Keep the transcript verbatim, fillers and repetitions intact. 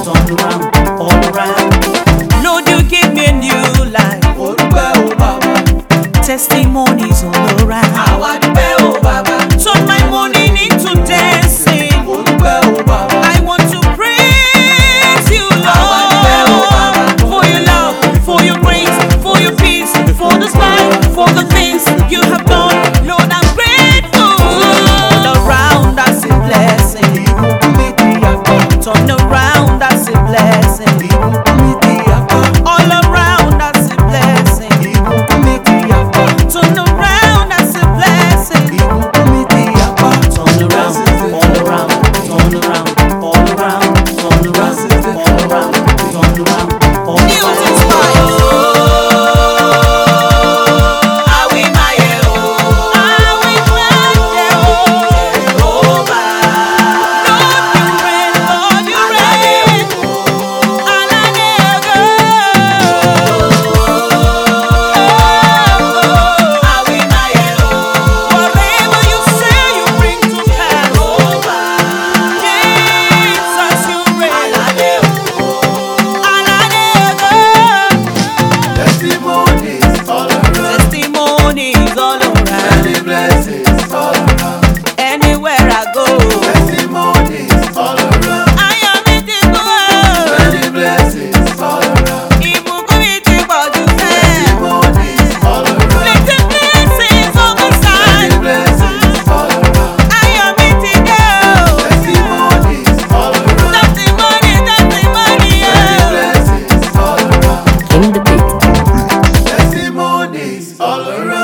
turn around, all around. Lord, you give me a new life. Testimonies all around. Turn my morning into dancing. I want to praise you, Lord, for your love, for your grace, for your peace, for the smile, for the things you have done. Lord, I'm grateful. All around I see blessing. Turn around I see blessing. All around I see blessing. Turn around I see blessing. Turn around, all around, turn around, all around, turn around, all around, turn around, all around. Music fire. All around.